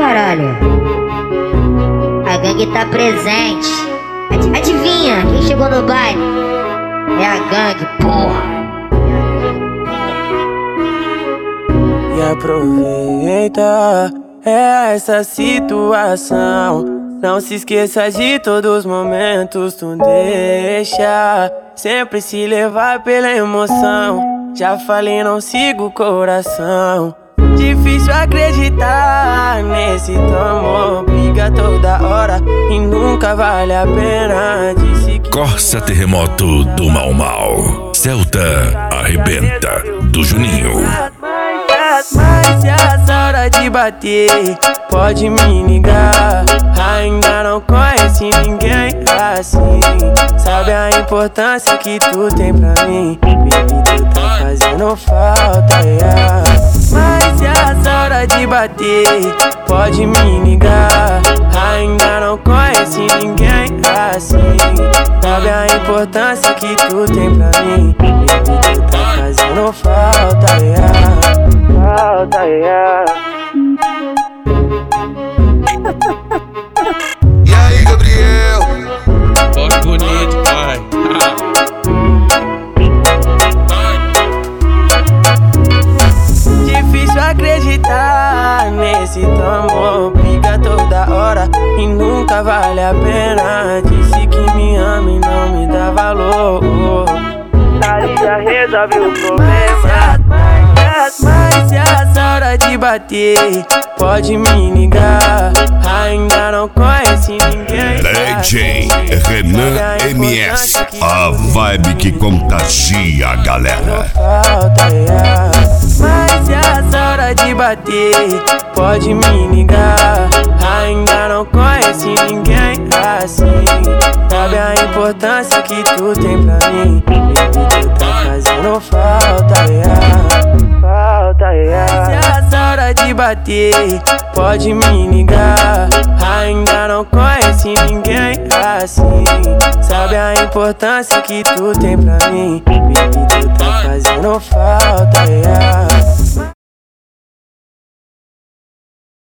caralho. A gangue tá presente. Adivinha quem chegou no baile? É a gangue, porra. E aproveita essa situação. Não se esqueça de todos os momentos. Tu deixa sempre se levar pela emoção. Já falei, não sigo o coração. Difícil acreditar nesse teu amor. Briga toda hora e nunca vale a pena. Disse que Corsa Terremoto do Mau Mau. Celta Arrebenta do Juninho. Mas se essa hora de bater, pode me ligar. Ainda não conheci ninguém assim. Sabe a importância que tu tem pra mim? Baby, tu tá fazendo falta, yeah. Mas se essa hora de bater, pode me ligar. Ainda não conheci ninguém assim. Sabe a importância que tu tem pra mim? Baby, tu tá fazendo falta, yeah. Falta, yeah. E aí, Gabriel? Toque bonito, pai. Difícil acreditar nesse teu amor. Briga toda hora e nunca vale a pena. Disse que me ama e não me dá valor. Daí já resolve o problema. Mas se essa hora de bater, pode me ligar. Ainda não conheci ninguém DJ Renan MS, a vibe que contagia a galera. Falta, yeah. Mas se essa hora de bater, pode me ligar. Ainda não conheci ninguém assim. Sabe a importância que tu tem pra mim? Baby, tu tá fazendo falta, yeah. Falta, yeah. Se essa hora de bater, pode me ligar. Ainda não conheci ninguém assim. Sabe a importância que tu tem pra mim? Baby, tu tá fazendo falta, yeah.